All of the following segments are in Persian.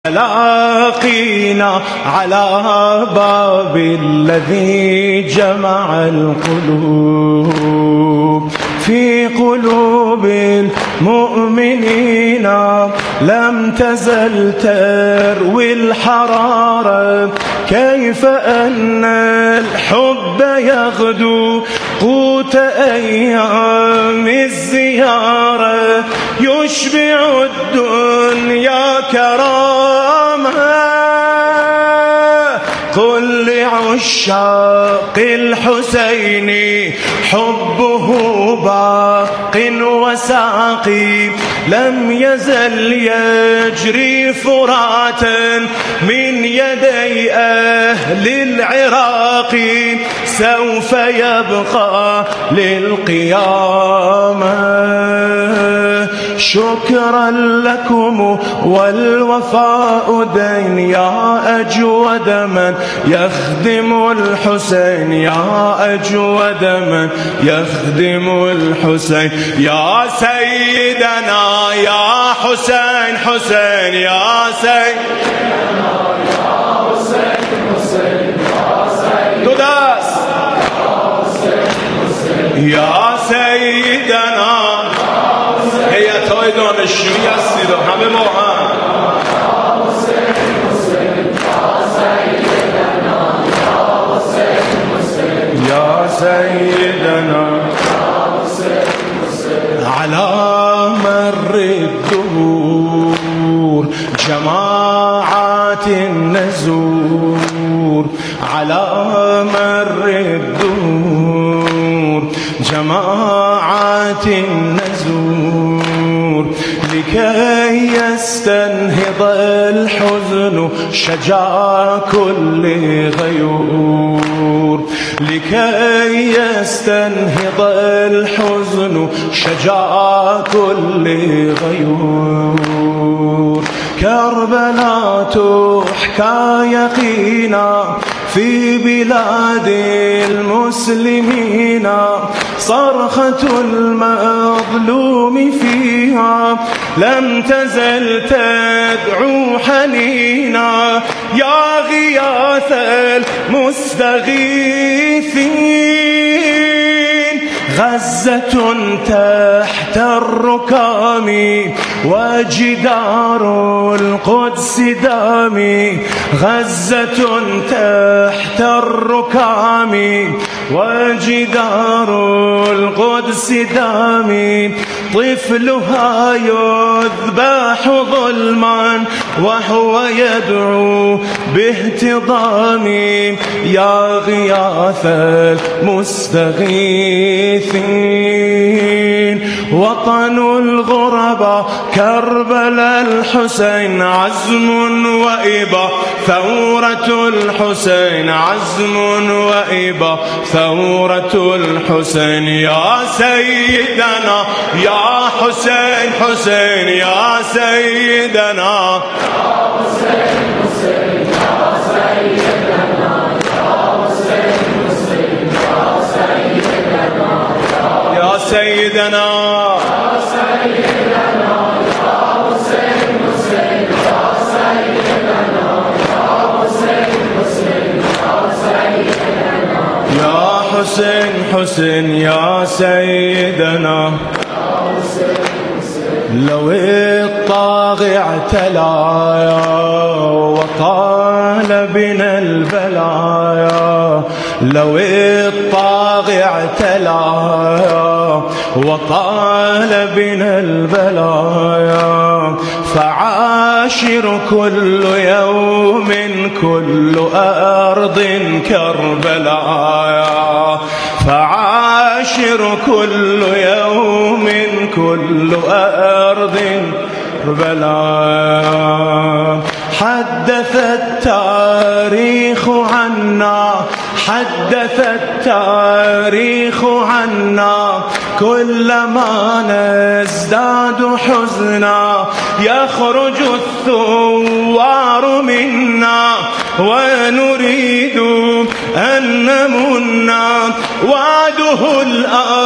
لاقينا على باب الذي جمع القلوب في قلوب المؤمنين لم تزل تروي الحرارة كيف أن الحب يغدو قوت أيام الزيارة يشبع الدنيا كرامة قل لعشاق الحسين حبه باق وساقي لم يزل يجري فراتا من يدي أهل العراق سوف يبقى للقيامة شكرا لكم والوفاء دين يا أجود من يخدم الحسين يا أجود من يخدم الحسين يا سيدنا يا حسين حسين يا سيدنا يا حسين حسين يا سيدنا يا سيدنا هي تويدون الشمية السيدة همه موها يا سيدنا على مر الدهور جماعات النزور على مر الدهور جماعات النزور لكي يستنهض الحزن شجاع كل غيور لكي يستنهض الحزن شجاع كل غيور كربلاء تحكى يقينا في بلاد المسلمين صرخة المظلوم فيها لم تزل تدعو حنينا يا غياث المستغيثين غزة تحت الركام وجدار القدس دامي غزة تحت الركام وجدار القدس دامي طفلها يذبح ظلما وهو يدعو باهتضام يا غياث المستغيثين وطن الغرباء كربلاء الحسين عزم وإبا ثورة الحسين عزم وإبا ثورة الحسين يا سيدنا يا حسين حسين يا سيدنا يا حسين حسين يا سيدنا يا حسين حسين يا سيدنا يا سيدنا حسين حسين يا سيدنا لو الطاغي اعتلايا وطال بنا البلايا لو الطاغي اعتلايا وطال بنا البلايا فعاشر كل يوم كل أرض كربلاء فعاشر كل يوم كل أرض كربلاء حدث التاريخ عنا حدث التاريخ عنا كلما نزداد حزنا يخرج الثوار منا ونريد أن نمنا وعده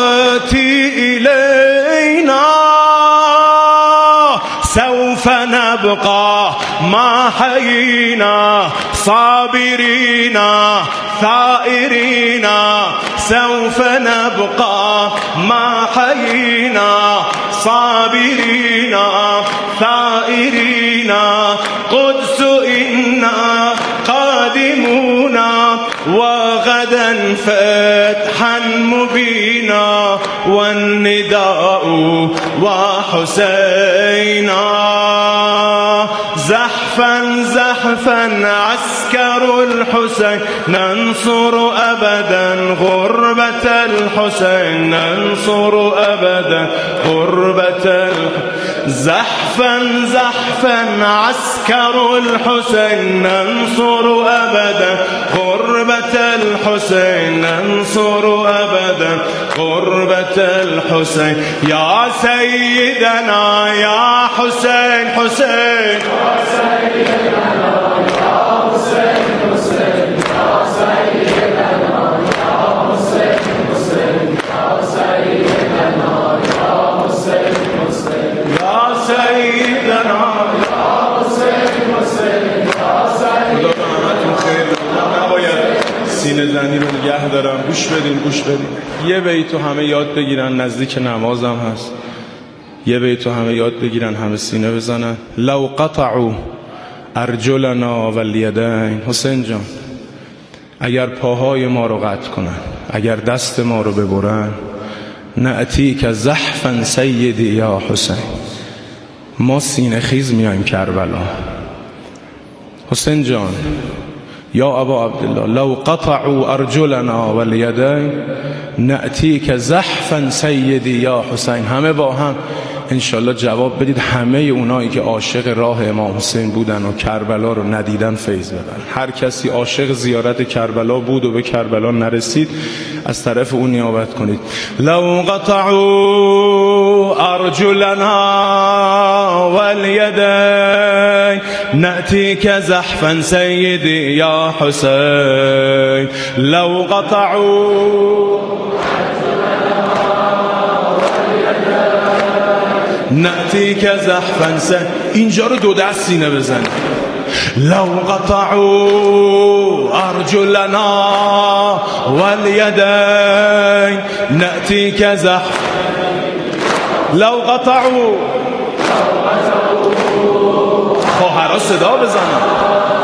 الآتي إلينا سوف نبقى ما حيينا صابرين ثائرين سوف نبقى ما حيينا صابرين ثائرين قدس إنا قادمون وغدا فتحا مبينا والنداء وحسينا زحفا زحفا عسكر الحسين ننصر أبدا غربة الحسين ننصر أبدا غربة زحفا زحفا عسكر الحسين ننصر أبدا غربة الحسين ننصر أبدا غربة الحسين يا سيدنا يا حسين حسين يا سيدنا يا حسين حسين يا سيدنا يا حسين حسين يا سيدنا يا حسين حسين يا سيدنا يا حسين حسين يا سيدنا نباید سینه زنی رو نگه دارم. گوش بدین گوش بدین. یه بیتو همه یاد بگیرن، نزدیک نمازم هست. یه بیتو همه یاد بگیرن، همه سینه بزنن. لو قطعوا ارجلنا والیدین. حسین جان اگر پاهای ما رو قطع کنن، اگر دست ما رو ببرن، نأتیک زحفا سیدی یا حسین، ما سینه خیز میایم کربلا. حسین جان یا ابا عبدالله لو قطعوا ارجلنا والیدین نأتیک زحفا سیدی یا حسین. همه با هم انشالله جواب بدید. همه اونایی که عاشق راه امام حسین بودن و کربلا رو ندیدن فیض ببرن. هر کسی عاشق زیارت کربلا بود و به کربلا نرسید از طرف اون نیابت کنید. لو قطعوا ارجلنا والیدین نأتیک زحفا سیدی یا حسین. لو قطعوا نأتیک زحفا سیدی. اینجا رو دو دست سینه بزنید. لو قطعوا ارجلنا والیدین نأتیک زحفا. لو قطعوا خواهرها صدا بزنن.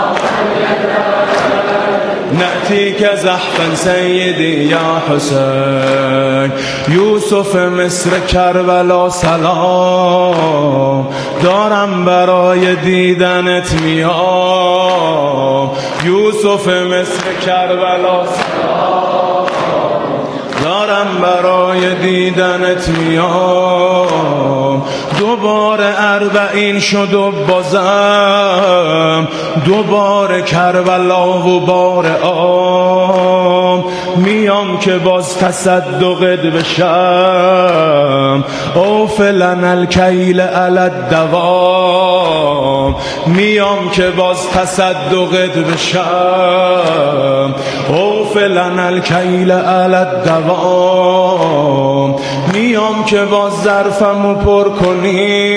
نأتیک زحفا سیدی یا حسین. یوسف مصر کربلا سلام دارم برای دیدنت میام. یوسف مصر کربلا سلام دارم برای دیدنت میام. دوباره اربعین شد و بازم دوباره کربلا و بار آم. میام که باز تصدقت بشم اوفلن الکیل علی الدوام. میام که باز تصدقت بشم اوفلن الکیل علی الدوام. میام که باز ظرفمو پر کنی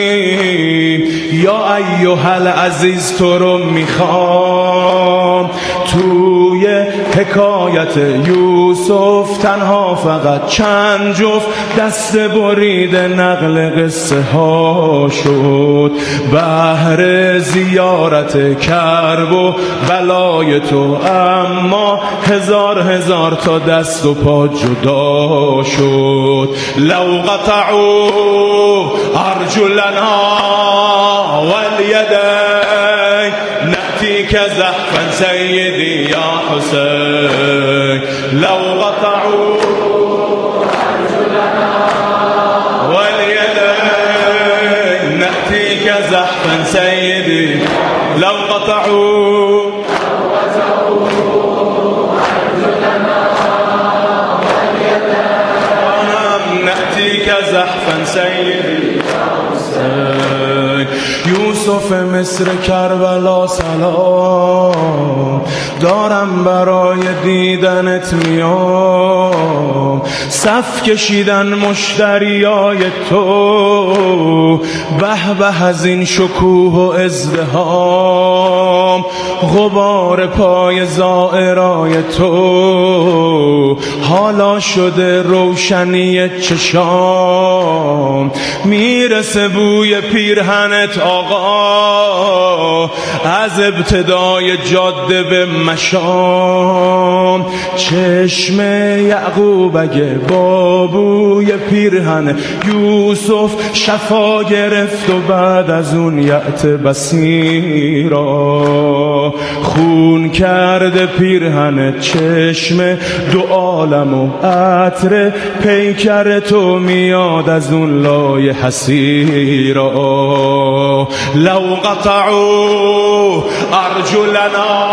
یا ایها العزیز تو رو میخوام. توی حکایت یوسف تنها فقط چند جفت دست برید نقل قصه ها شد. بهر زیارت کرب و بلای تو اما هزار تا دست و پا جدا شد. لو قطعوا ارجلنا والیدین نأتیک زحفا سیدی یا حسین. لو قطعوا ارجلنا والیدین نأتیک زحفا سیدی. لو قطعوا زحفا سیدی. یوسف مصر کربلا سلام، دارم برای دیدنت میام. صف کشیدن مشتریای تو، به به از این شکوه و ازدحام. غبار پای زائرای تو حالا شده روشنی چشام. میرسه بوی پیرهنت آقا، از ابتدای جاده به مشام. چشم یعقوب اگه با بوی پیرهن یوسف شفا گرفت و بعد از اون یأت بصیرا، خون کرده پیرهن چشم دو عالم و عطر پیکر تو میاد از اون لای حسیرا. لو قطعوا ارجلنا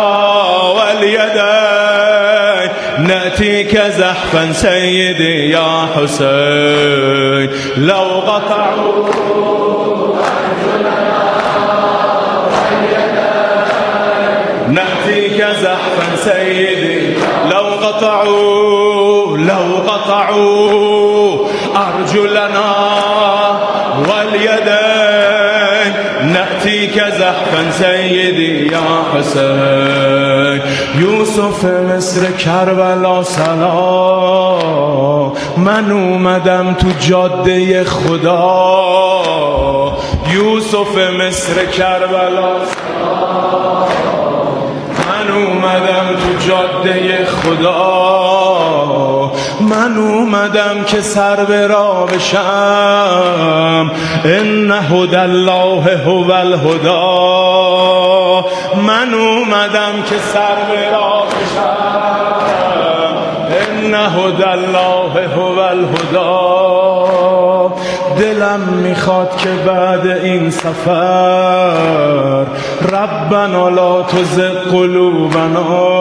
والیدین نأتیک زحفا سیدی یا حسین. لو قطعوا نأتيك زحفا سيدي. لو قطعوا أرجلنا واليدين نأتيك زحفا سيدي يا حسين. یوسف مصر کربلا سلام، من اومدم تو جاده خدا. یوسف مصر کربلا سلام، من اومدم تو جاده خدا. من اومدم که سر به راه بشم، ان هدی الله هو الهدی. من اومدم که سر به راه بشم، ان هدی الله هو الهدی. دلم میخواد که بعد این سفر ربنا لا تزغ قلوبنا.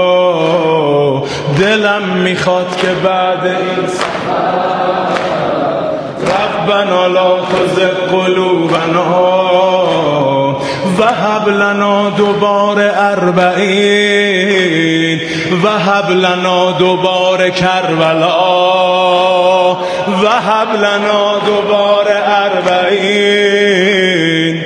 دلم میخواد که بعد این سفر ربنا لا تزغ قلوبنا وهب لنا دوباره 40 وهب لنا دوباره کربلا وهب لنا دوباره 40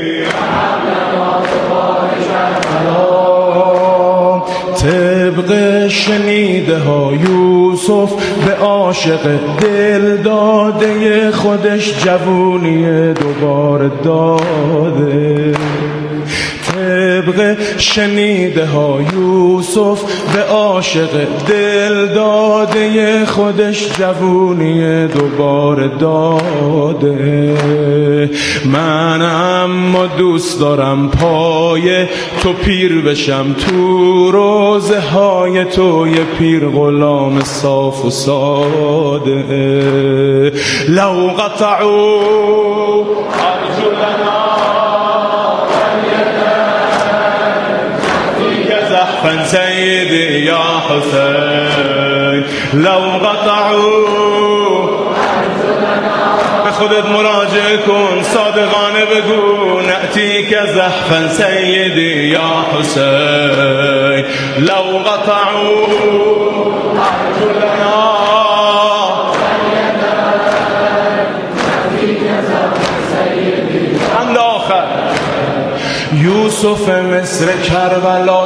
طبق شنیده ها یوسف به عاشق دل داده خودش جوونی دوباره داده. طبق شنیده ها یوسف به عاشق دل داده خودش جوونی دوباره داده. من اما دوست دارم پای تو پیر بشم، تو روزه های تو یه پیر غلام صاف و ساده. لو قطعوا ارجلنا زحفا سيدي يا حسين. لو قطعوا به خودت مراجعه کن، صادقانه بگو نأتیک زحفا سیدی یا حسین. لو قطعوا ارجلنا عند آخر. یوسف مصر کربلا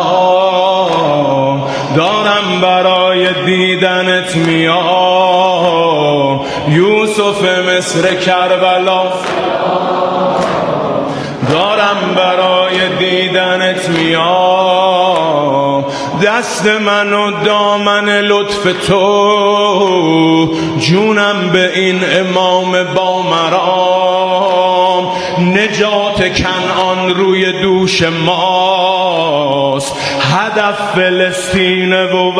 سلام، دارم برای دیدنت میام. یوسف مصر کربلا سلام، دارم برای دیدنت میام. دست من و دامن لطف تو، جونم به این امام با مرام. نجات کنعان روی دوش ماست، هدف فلسطین و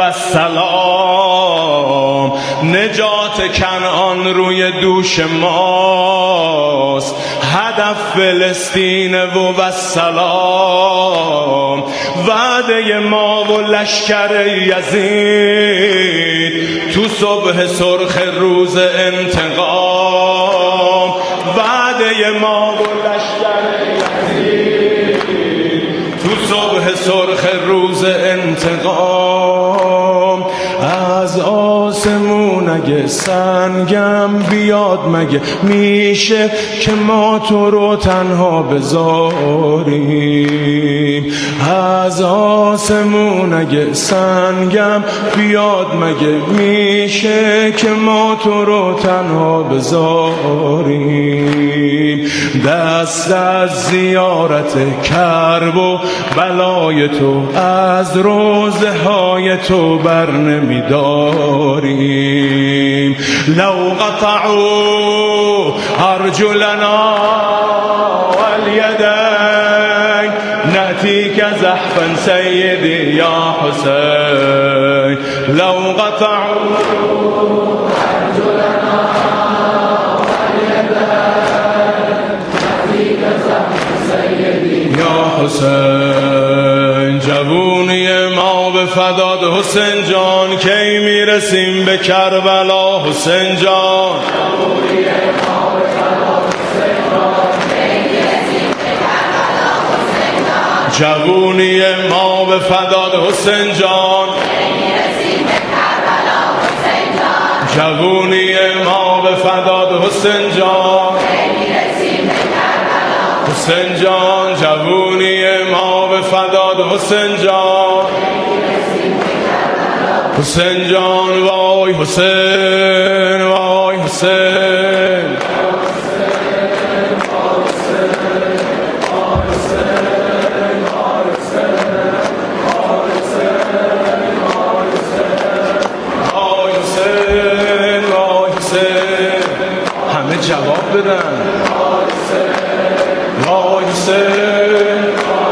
السلام. نجات کنعان روی دوش ماست، هدف فلسطین و السلام. وعده ما و لشکر یزید تو صبح سرخ روز انتقام. وعده ما و لشکر یزید صبح سرخ روز انتقام، از آسمون اگه سنگم بیاد مگه میشه که ما تو رو تنها بذاریم؟ از آسمون اگه سنگم بیاد مگه میشه که ما تو رو تنها بذاریم؟ دست از زیارت کرب و بلای تو از روزه های تو بر نمیداریم. لو قطعوا ارجلنا والیدین نأتیک زحفا سیدی یا حسین. لو قطعوا ارجلنا یا حسین. جوونی ما به فداد حسین جان، کی میرسیم به کربلا حسین جان؟ جوونی ما به فداد حسین جان، جوونی ما به فداد حسین جان، حسین جان جوونی ما به فداد حسین جان، حسین جان وای حسین وای حسین. همه جواب بدن وای حسین.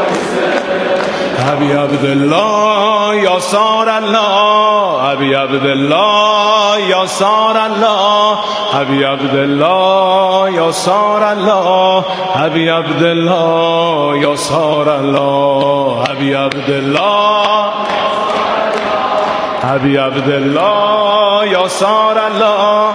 ابی عبدالله یا سار الله، ابی عبدالله یا سار الله، ابی عبدالله یا سار الله، ابی عبدالله یا سار الله، ابی عبدالله، ابی عبدالله یا سار الله.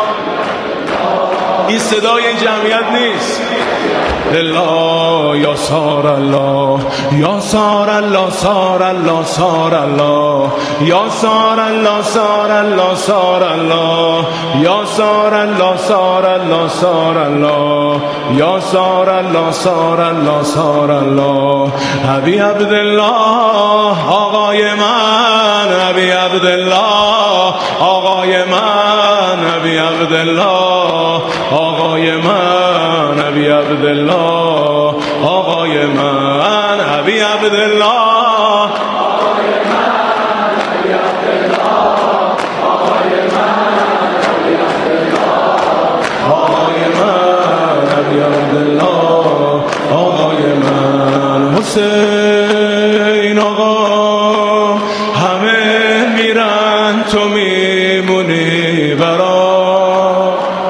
این صدای این جمعیت نیست. الله یا سار الله، یا سار الله سار الله سار الله، یا سار الله سار الله سار الله، یا سار الله سار الله سار الله، یا سار الله سار الله سار الله. ابی عبدالله آقای من، ابی عبدالله آقای من، ابی عبدالله آقای من، ابی عبدالله آقای من، ابی عبدالله آقای من، ابی عبدالله آقای من، ابی عبدالله آقای من، ابی عبدالله آقای من. حسین آقا همه میرن تو میمونی برا.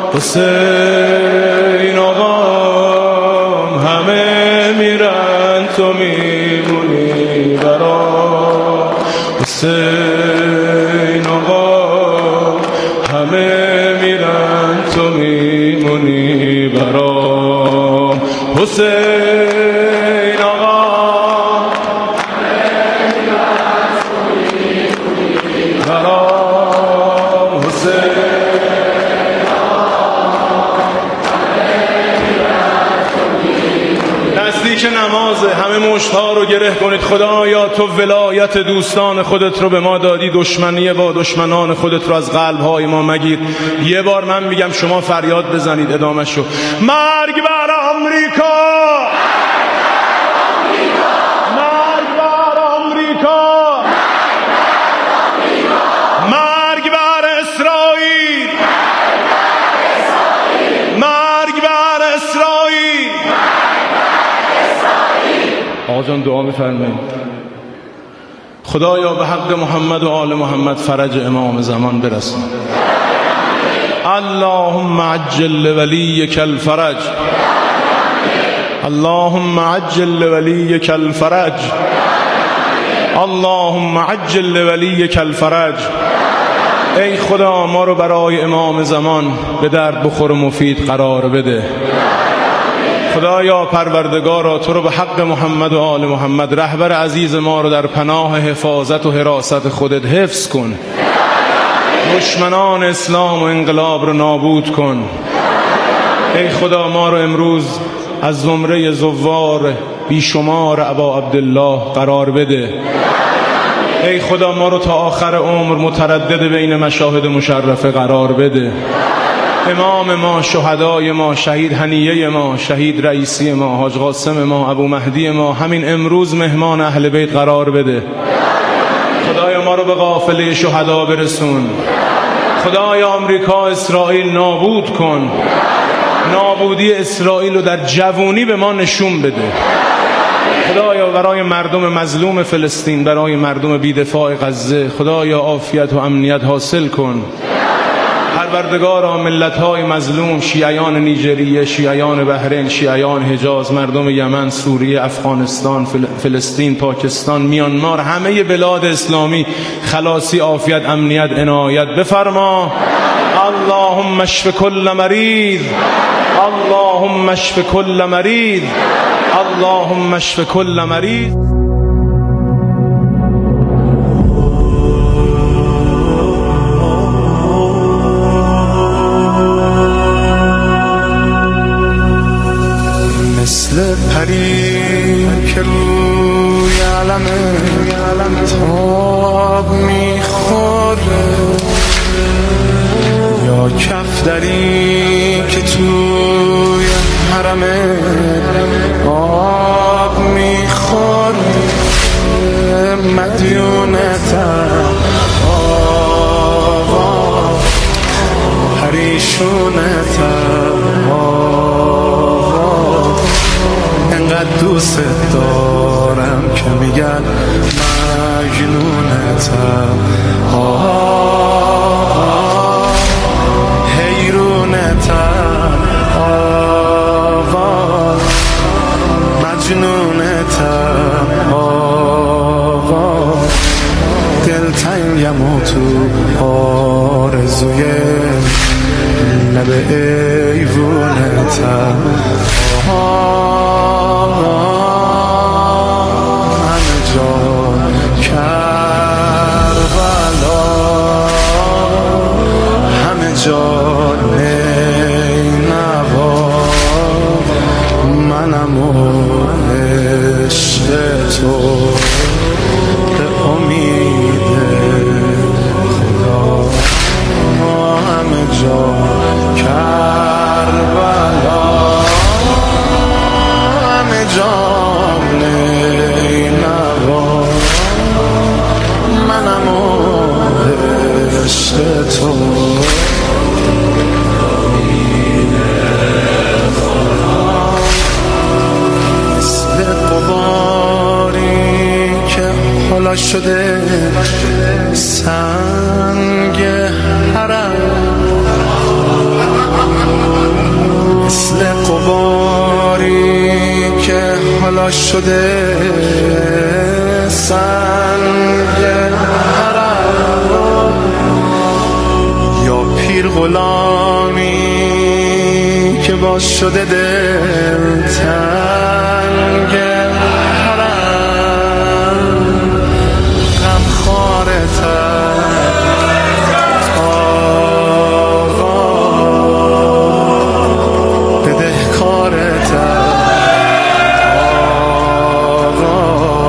حسین آقا همه میرن تو میمونی برا. حسین آقا همه میرن تو میمونی برا. حسین آقا همه میرن تو میمونی برا. حسین نزدیک نمازه، همه مشت‌ها رو گره کنید. خدایا تو ولایت دوستان خودت رو به ما دادی، دشمنی با دشمنان خودت رو از قلب‌های ما مگیر. یه بار من میگم شما فریاد بزنید ادامه شو. مرگ بر آمریکا، مرگ بر آمریکا، مرگ بر اسرائیل، مرگ بر اسرائیل. آقا جان دعا می‌فرمایید. خدایا به حق محمد و آل محمد فرج امام زمان برسون. اللهم عجل لولیک الفرج، اللهم عجل لولیک الفرج، اللهم عجل لولیک الفرج. ای خدا ما رو برای امام زمان به درد بخور و مفید قرار بده. خدایا پروردگارا تو رو به حق محمد و آل محمد رهبر عزیز ما رو در پناه حفاظت و حراست خودت حفظ کن. دشمنان اسلام و انقلاب رو نابود کن. ای خدا ما رو امروز از زمره زوار بیشمار ابا عبدالله قرار بده. ای خدا ما رو تا آخر عمر متردد بین مشاهد مشرفه قرار بده. امام ما، شهدای ما، شهید هنیه ما، شهید رئیسی ما، حاج قاسم ما، ابو مهدی ما همین امروز مهمان اهل بیت قرار بده. خدایا ما رو به قافله شهدا برسون. خدایا آمریکا اسرائیل نابود کن. نابودی اسرائیل رو در جوونی به ما نشون بده. خدایا برای مردم مظلوم فلسطین، برای مردم بی‌دفاع غزه خدایا عافیت و امنیت حاصل کن. پروردگارا ملت‌های مظلوم، شیعیان نیجریه، شیعیان بحرین، شیعیان حجاز، مردم یمن، سوریه، افغانستان، فلسطین، پاکستان، میانمار، همه بلاد اسلامی خلاصی، عافیت، امنیت عنایت بفرما. اللهم اشف كل مریض، اللهم اشف كل مریض، اللهم اشف كل مریض. مثل پری که روی علم تاب میخوره، یا کفتری که توی حرم آب میخوره، مدیونتم آوا پریشونتم آوا، انقدر دوست دارم که میگن مجنونتم حیرونتم آوا، مجنونتم آوا، دلتنگم و تو آرزوی لب ایوونتم همه جا کربلا، همه جا نینوا، منم و عشق تو به امید خدا، همه جا کربلا، همه جا نینوا، منم و عشق تو. مثل غباری که حالا شده سنگ حرم، مثل غباری که حالا شده سنگ حرم، یا پیر غلامی که باز شده دل تنگ حرم، غمخوارتم آقا، بدهکارتم آقا،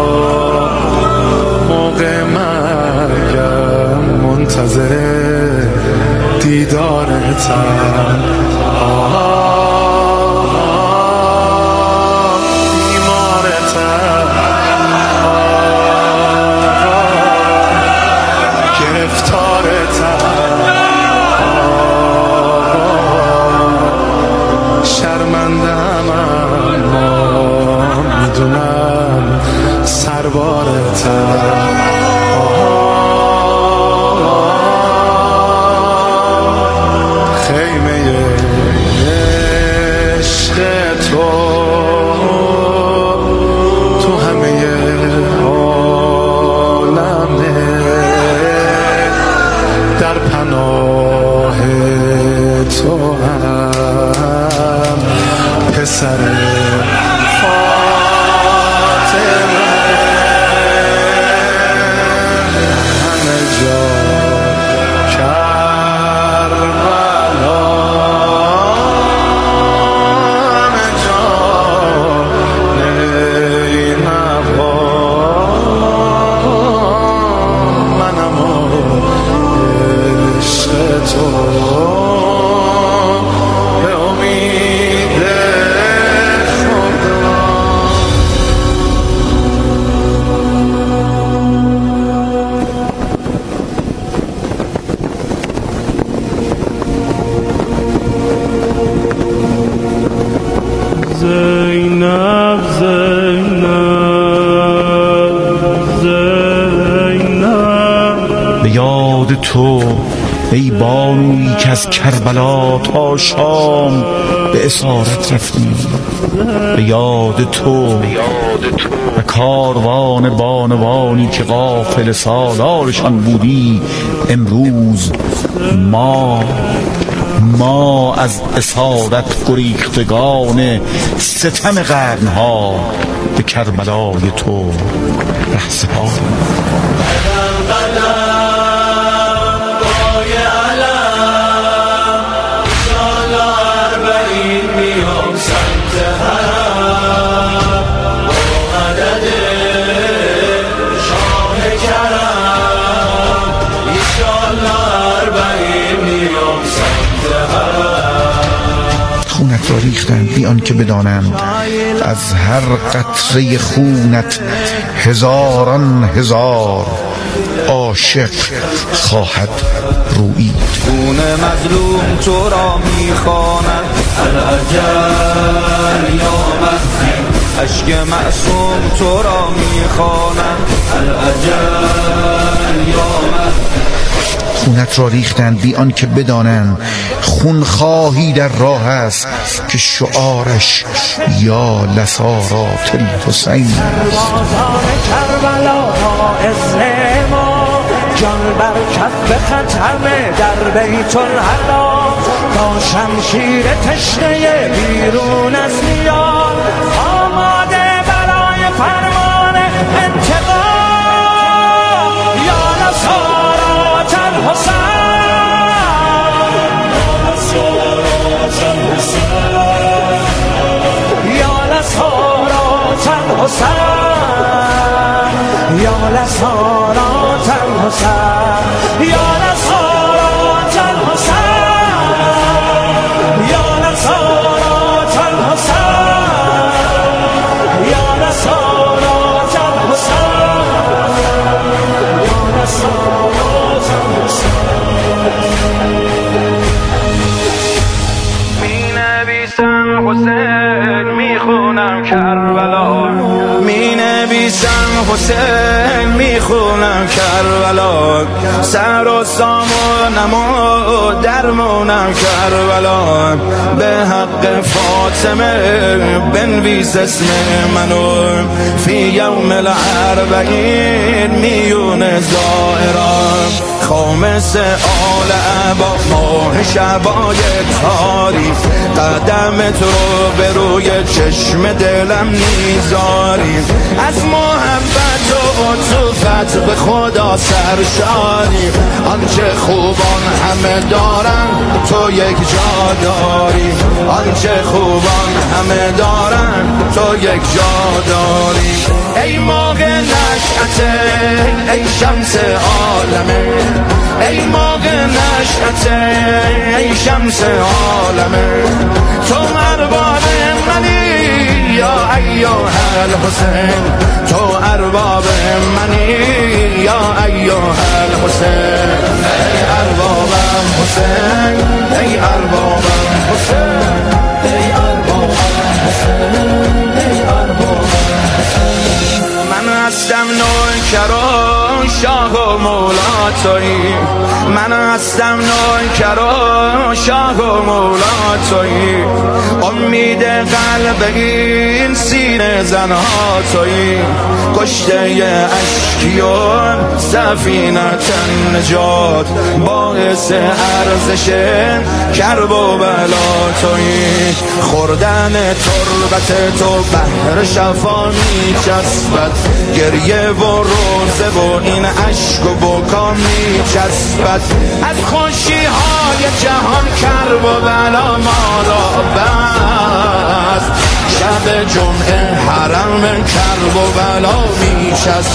موقع مرگم منتظر دیدارتم بیمارتم گرفتارتم شرمندم اما میدونم سربارتم خیمه عشق تو تو همه عالمه، در پناه تو هم پسر یاد تو ای بانویی که از کربلا تا شام به اسارت رفتیم، به یاد تو و کاروان بانوانی که غافل سالارشان بودی. امروز ما از اسارت گریختگان ستم قرنها به کربلای تو ره سپاریم. خونت را ریختند بی آن که بدانند از هر قطره خونت هزاران هزار عاشق خواهد رویید. خون مظلوم تو را میخواند الاجل یا مهدی، اشک معصوم تو را میخواند الاجل یا مهدی. خونت را ریختند بی آن که بدانند خونخواهی در راه است که شعارش یا لسارات الحسین است. کربلا جان بر کف خطمه در بیت الحلا، تا شمشیر تشنه بیرون از نیام آماده برای فرمان انتقام. یا نصارات الحسین، یا نصارات الحسین، یا نصارات الحسین، یا نصارات الحسین، یا نصارات الحسین، یا نصارات الحسین، یا نصارات الحسین. می نویسم حسین میخونم کربلا، می نویسم حسین میخونم کربلا، سر و سام و نما درمونم کربلا. به حق فاطمه بنویس اسم منو فی یوم الاربعین میون زائران. خامس آل عبا ماه شبای تاریک، قدمت رو به روی چشم دلم میذاری. از محبت و عطوفت به خدا سرشاری، آنچه خوبان همه دارن تو یک جا داری، آنچه خوبان همه دارن تو یک جا داری. ای ماه نشأت ای شمس عالمه، ای ماه نشأت ای شمس عالمه. تو ارباب منی یا ایها الحسین، تو ارباب منی یا ایها الحسین. ای اربابم حسین، ای اربابم حسین، ای اربابم حسین، ای اربابم حسین. من هستم نوکر و شاه و مولا تویی، من هستم نوکر و شاه و مولا تویی. امید قلب این سینه زنها تویی، کشته اشکی و سفینت نجات، باعث ارزش کرب و بلا تویی. خوردن تربت تو بحر شفا میچسبد، گریه و روزه و این عشق و بکا میچسبد. از خوشی های جهان کرب و بلا مالا بست، شب جمعه حرم کرب و بلا میچسبد.